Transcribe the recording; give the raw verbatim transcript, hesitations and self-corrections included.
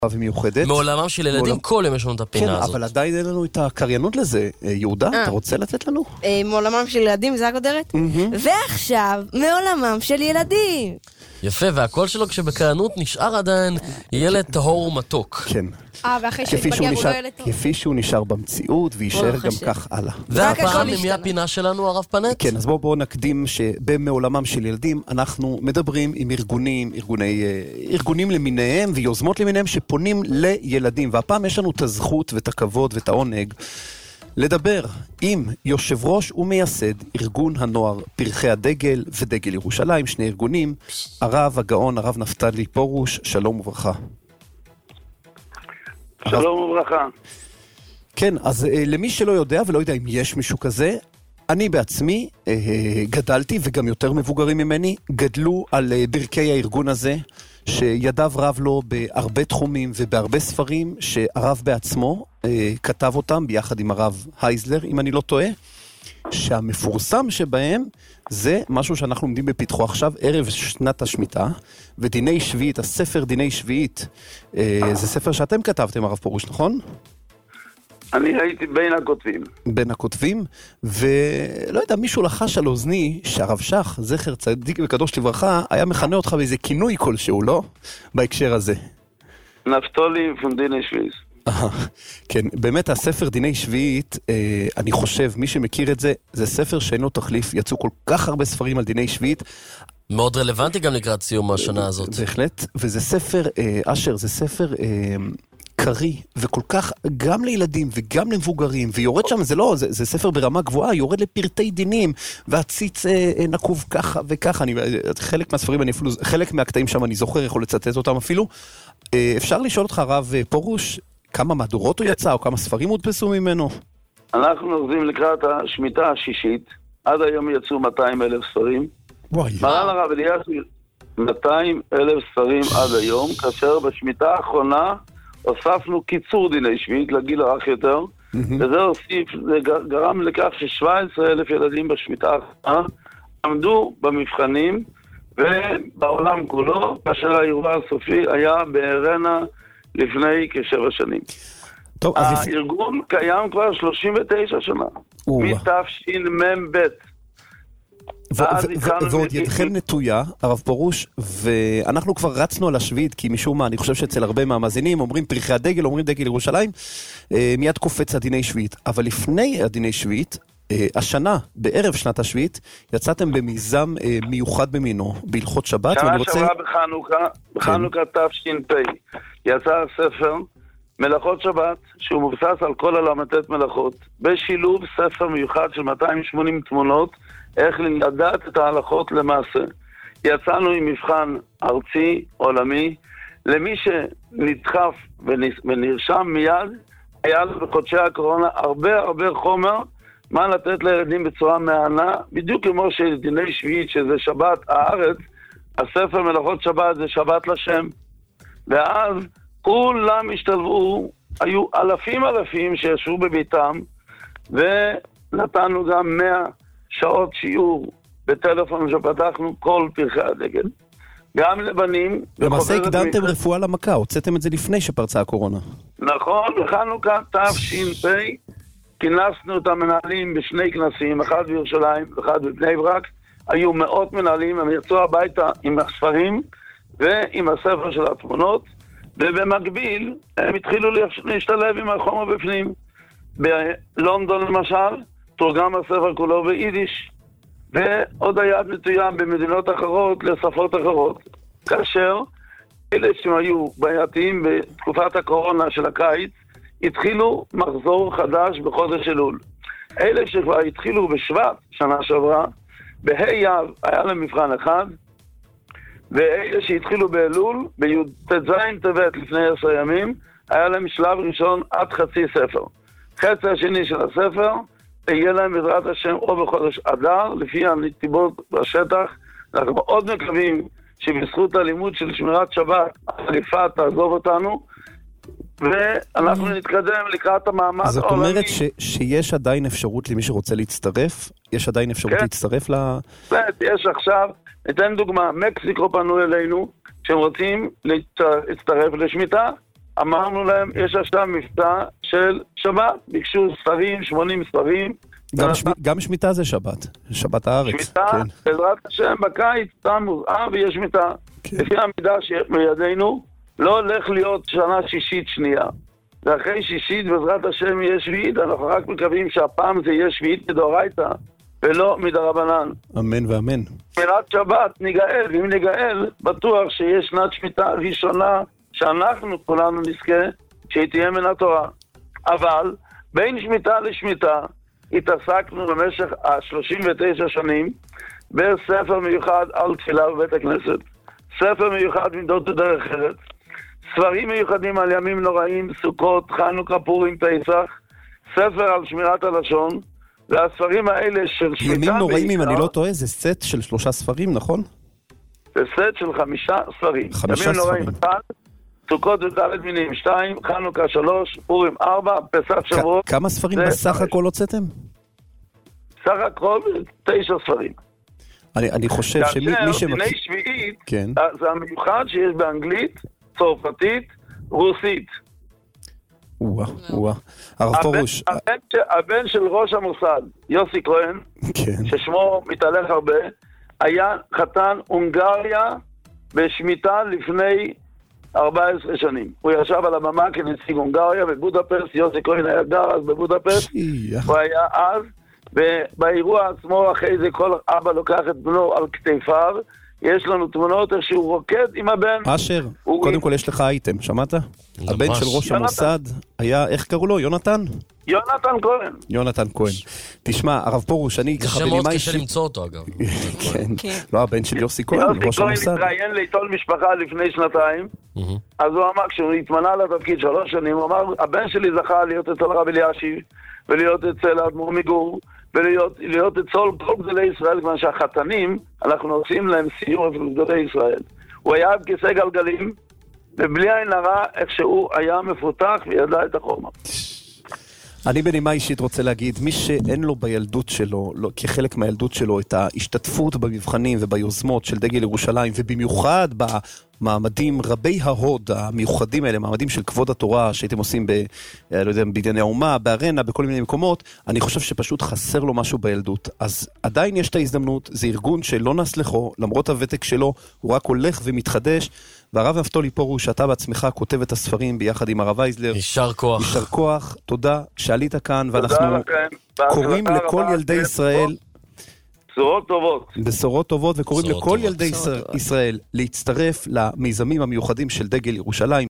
ומיוחדת. מעולמם של ילדים מעולם... כל יום יש לנו את הפינה כן, הזאת. אבל עדיין אין לנו את הקריינות לזה. יהודה, 아. אתה רוצה לתת לנו? מעולמם של ילדים, זה הכותרת? Mm-hmm. ועכשיו, מעולמם של ילדים. יפה, והקול שלו כשבקריינות נשאר עדיין ילד טהור ומתוק. כן. אה, ואחרי שהתבגר הוא לא ילד טוב. כפי שהוא נשאר במציאות, וישאר גם כך הלאה. והפעם ממי הפינה שלנו, הרב פנט? כן, אז בואו בוא נקדים שבמעולמם של ילדים אנחנו מדברים עם ארגונים, ארגוני, ארגונים למיניהם ויוזמות למיניהם שפונים לילדים, והפעם יש לנו את הזכות ואת הכבוד ואת העונג לדבר עם יושב ראש ומייסד ארגון הנוער פרחי הדגל ודגל ירושלים, שני ארגונים, הרב הגאון, הרב נפתלי פרוש, שלום וברכה. שלום וברכה. כן, אז למי שלא יודע ולא יודע אם יש מישהו כזה, אני בעצמי גדלתי, וגם יותר מבוגרים ממני, גדלו על ברכי הארגון הזה, שידיו רב לו בהרבה תחומים ובהרבה ספרים, שהרב בעצמו כתב אותם ביחד עם הרב הייזלר, אם אני לא טועה, שהמפורסם שבהם זה משהו שאנחנו עומדים בפתחו עכשיו, ערב שנת השמיטה, ודיני שביעית, הספר דיני שביעית, זה ספר שאתם כתבתם, הרב פרוש, נכון? אני הייתי בין הכותבים. בין הכותבים, ולא יודע, מישהו לחש על אוזני שהרב שח, זכר צדיק וקדוש לברכה, היה מכנה אותך באיזה כינוי כלשהו, לא? בהקשר הזה. נפתולי פונדיני שביעית. כן, באמת הספר דיני שביעית, אני חושב, מי שמכיר את זה, זה ספר שאין לו תחליף, יצאו כל כך הרבה ספרים על דיני שביעית. מאוד רלוונטי גם לקראת סיום השנה הזאת. בהחלט, וזה ספר, אשר, זה ספר קרי, וכל כך גם לילדים וגם למבוגרים, ויורד שם, זה לא, זה, זה ספר ברמה גבוהה, יורד לפרטי דינים, והציץ נקוב ככה וככה, אני, חלק מהספרים, אני אפילו, חלק מהקטעים שם אני זוכר, יכול לצטט אותם אפילו. אפשר לשאול אותך, הרב פרוש, כמה מהדורות הוא יצא, או כמה ספרים הודפסו ממנו? אנחנו עובדים לקראת השמיטה השישית, עד היום יצאו מאתיים אלף ספרים. וואי. מרן הרב אלישיב, מאתיים אלף ספרים עד היום, כאשר בשמיטה האחרונה הוספנו קיצור דיני שביעית לגיל הרך יותר, וזה הוסיף, זה גרם לכך ש-שבעה עשר אלף ילדים בשמיטה האחרונה עמדו במבחנים, ובעולם כולו, כאשר האירוע הסופי היה בארנה לפני כשבע שנים. טוב, הארגון קיים כבר שלושים ותשע שנה, מתש"מ ב'. ועוד ידכם נטויה, הרב פרוש, ואנחנו כבר רצנו על השביעית, כי משום מה, אני חושב שאצל הרבה מהמאזינים אומרים פרחי הדגל, אומרים דגל ירושלים, מיד קופץ הדיני שביעית. אבל לפני הדיני שביעית, השנה, בערב שנת השביעית, יצאתם במיזם מיוחד במינו, בהלכות שבת. שנה שעברה בחנוכה, בחנוכה תש"פ, יצא הספר מלאכות שבת, שהוא מבוסס על כל הל"ט מלאכות, בשילוב ספר מיוחד של מאתיים ושמונים תמונות, איך לדעת את ההלכות למעשה. יצאנו עם מבחן ארצי, עולמי, למי שנדחף ונרשם מיד, היה לו בחודשי הקורונה הרבה הרבה חומר, מה לתת לילדים בצורה מענה, בדיוק כמו שדיני שביעית, שזה שבת הארץ, הספר מלאכות שבת זה שבת לשם. ואז כולם השתלבו, היו אלפים אלפים שישבו בביתם, ונתנו גם מאה שעות שיעור בטלפון שפתחנו כל פרחי הדגל. גם לבנים. למעשה הקדמתם רפואה למכה, הוצאתם את זה לפני שפרצה הקורונה. נכון, בחנוכה תש"פ כינסנו את המנהלים בשני כנסים, אחד בירושלים ואחד בבני ברק. היו מאות מנהלים, הם יצאו הביתה עם הספרים ועם הספר של התמונות, ובמקביל הם התחילו להשתלב עם החומר בפנים. בלונדון למשל, תורגם הספר כולו ביידיש, ועוד היד נטויה במדינות אחרות לשפות אחרות. כאשר אלה שהיו בעייתיים בתקופת הקורונה של הקיץ, התחילו מחזור חדש בחודש אלול. אלה שכבר התחילו בשבט שנה שעברה, בה' אב היה להם מבחן אחד, ואלה שהתחילו באלול, בי"ז טבת לפני עשר ימים, היה להם שלב ראשון עד חצי ספר. חצי השני של הספר, יהיה להם בעזרת השם או בחודש אדר, לפי הנתיבות בשטח. אנחנו מאוד מקווים שבזכות הלימוד של שמירת שבת, החליפה תעזוב אותנו, ואנחנו נתקדם לקראת המעמד העולמי. זאת אומרת ש, שיש עדיין אפשרות למי שרוצה להצטרף? יש עדיין אפשרות כן. להצטרף ל... יש עכשיו, ניתן דוגמה, מקסיקו פנו אלינו, שהם רוצים להצטרף לשמיטה, אמרנו להם, יש עכשיו מבצע של שבת, ביקשו ספרים, שמונים ספרים. גם, שמ... גם שמיטה זה שבת, שבת הארץ. שמיטה, כן. בעזרת השם בקיץ, תמוז, אה, ויש שמיטה. כן. לפי המידע שבידינו, לא הולך להיות שנה שישית שנייה. ואחרי שישית, בעזרת השם יהיה שביעית, אנחנו רק מקווים שהפעם זה יהיה שביעית מדאורייתא, ולא מדרבנן. אמן ואמן. שמירת שבת ניגאל, ואם ניגאל, בטוח שיש שנת שמיטה ראשונה, שאנחנו כולנו נזכה, שהיא תהיה מן התורה. אבל, בין שמיטה לשמיטה, התעסקנו במשך ה-שלושים ותשע שנים, בספר מיוחד על תפילה בבית הכנסת. ספר מיוחד מידות ודרך ארץ. ספרים מיוחדים על ימים נוראים, סוכות, חנוכה, פורים, פסח. ספר על שמירת הלשון. והספרים האלה של שמיטה... ימים נוראים, אם אני לא טועה, זה סט של שלושה ספרים, נכון? זה סט של חמישה ספרים. חמישה ימים ספרים. נוראים, אחד, סוכות ודלת מינים, שתיים, חנוכה, שלוש, פורים, ארבע, פסח, שבועות. כמה ספרים בסך הכל הוצאתם? סך הכל תשע ספרים. אני, אני חושב שמי כאשר שמכיר... דיני שביעית, כן. זה המיוחד שיש באנגלית, צרפתית, רוסית. וואה, וואה. הרב פרוש... הבן, הבן של ראש המוסד, יוסי כהן, כן. ששמו מתהלך הרבה, היה חתן הונגריה בשמיטה לפני ארבע עשרה שנים. הוא ישב על הבמה כנציג הונגריה בבודפשט, יוסי כהן היה גר אז בבודפשט, הוא היה אז, ובאירוע עצמו אחרי זה כל אבא לוקח את בנו על כתפיו, יש לנו תמונות איך שהוא רוקד עם הבן. אשר, קודם כל יש לך אייטם, שמעת? הבן של ראש המוסד היה, איך קראו לו? יונתן? יונתן כהן. יונתן כהן. תשמע, הרב פורוש, אני ככה זה מאוד קשה למצוא אותו אגב. כן, לא, הבן של יוסי כהן, ראש המוסד. יוסי כהן התראיין לעיתון משפחה לפני שנתיים, אז הוא אמר, כשהוא התמנה לתפקיד שלוש שנים, הוא אמר, הבן שלי זכה להיות אצל הרב אלישיב, ולהיות אצל האדמו"ר מגור, ולהיות אצל כל גדולי ישראל, כיוון שהחתנים, אנחנו עושים להם סיור אצל גדולי ישראל. הוא היה בכיסא גלגלים, ובלי עין הרע, איך שהוא היה מפותח וידע את החומר. אני בנימה אישית רוצה להגיד, מי שאין לו בילדות שלו, לא, כחלק מהילדות שלו, את ההשתתפות במבחנים וביוזמות של דגל ירושלים, ובמיוחד במעמדים רבי ההוד המיוחדים האלה, מעמדים של כבוד התורה שהייתם עושים ב, לא יודע, בבנייני האומה, בארנה, בכל מיני מקומות, אני חושב שפשוט חסר לו משהו בילדות. אז עדיין יש את ההזדמנות, זה ארגון שלא נסלחו, למרות הוותק שלו, הוא רק הולך ומתחדש, והרב נפתולי פרוש, שאתה בעצמך כותב את הספרים ביחד עם הרב אייזלר. יישר כוח. יישר כוח, תודה שעלית כאן, ואנחנו קוראים לכל ילדי ישראל... בשורות טובות. בשורות טובות, וקוראים לכל ילדי ישראל להצטרף למיזמים המיוחדים של דגל ירושלים.